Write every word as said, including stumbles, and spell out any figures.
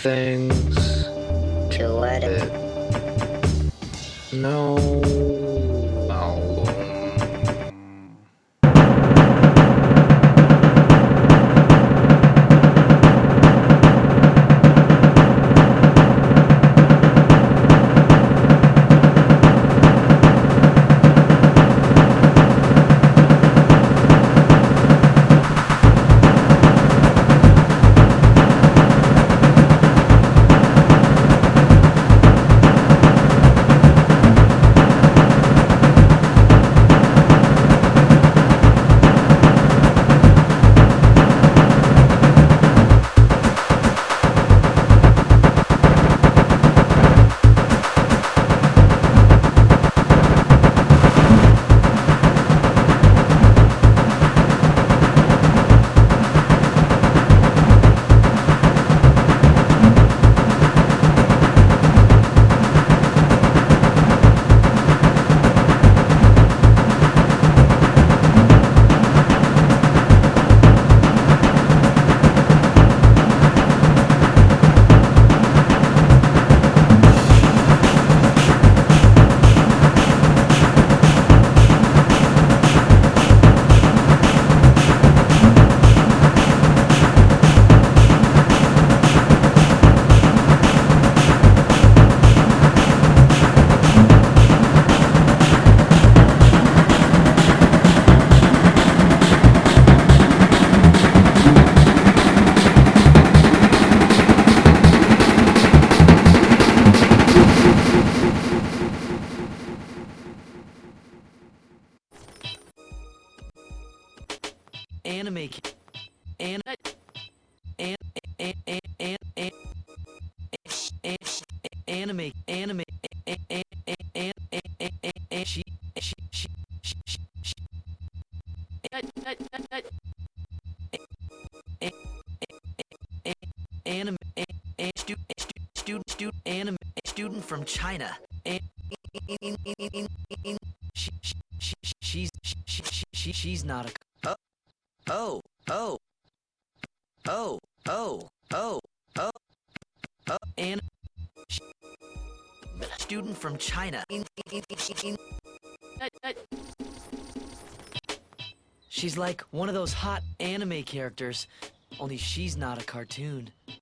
things to edit. No. Anime, an, an, an, an, an, an, an, anime, anime, an, an, an, an, an, she, she, she, she, she, anime, student, student, student, anime, student from China, and she, she, she, she's, she, she, she, she's not a. Oh, oh, oh, oh, oh, oh, oh, and student from China. She's like one of those hot anime characters, only she's not a cartoon.